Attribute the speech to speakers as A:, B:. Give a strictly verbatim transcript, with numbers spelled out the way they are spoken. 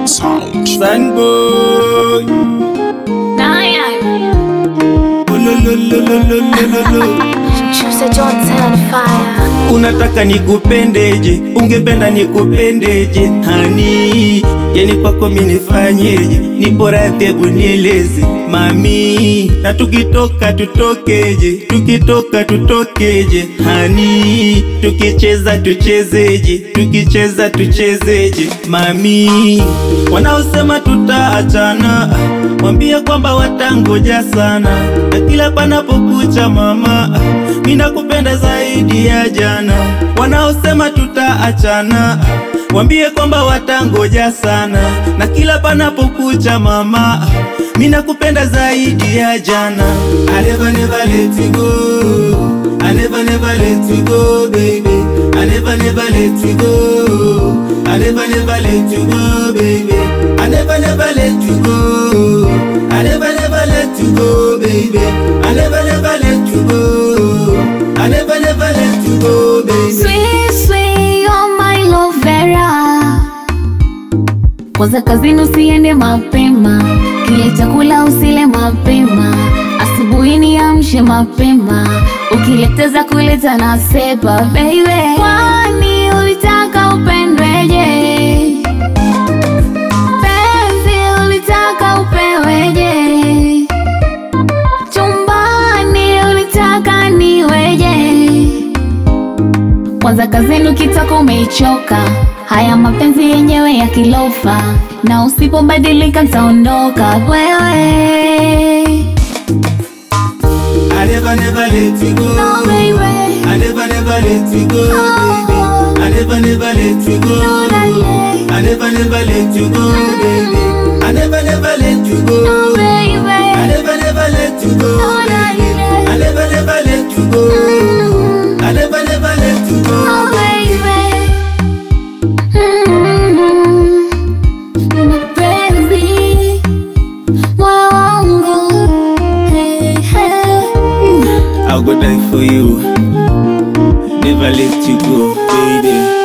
A: Sound.
B: Sunboy.
C: Naya. Choose Johnson fire.
B: Unataka nikupendeje? Ungependa nikupendeje? Hani, yani kwako mimi nifanyeje? Nipo radhi, hebu nieleze mami. Na tukitoka tutokeje? Tukitoka tutokeje? Hani, tukicheza tuchezeje? Tukicheza tuchezeje? Mami, wanaosema tutaachana mwambie kwamba watangoja sana, na kila panapokucha mama mimi nakupenda zaidi ya jana. Wanaosema tutaachana mwambie kwamba watangoja sana, na kila panapokucha mama mimi nakupenda zaidi ya jana. I never never let you go, I never never let you go baby, I never never let you go, I never never let you go baby, I never never let you go, I never never let you go baby, I never never let you go, I never never let you go baby.
C: Sweet, sweet, oh my love Vera. Kwanza kazini usiende mapema, kile chakula usile mapema, asubuhi niamshe mapema, ukileteza kuleta na sepa baby. Kwani ulitaka upendweje? Penzi ulitaka upeweje? Chumbani ulitaka niweje? Kwanza kazini ukitaka umeichoka, haya mapenzi yenyewe ya kilofa, na usipobadilika nitaondoka wewe.
B: I never never let you go,
C: No baby,
B: I never never let you go baby, I never never let you go,
C: no darling,
B: I never never let you go baby, I never never let you go,
C: no baby,
B: I never never let you go
C: no
B: baby, I
C: darling,
B: never never let you go, I never never let you go.
C: no baby. Mm-hmm. Mapenzi moyo wangu, hey, hey.
B: I'll go die for you, never let you go baby.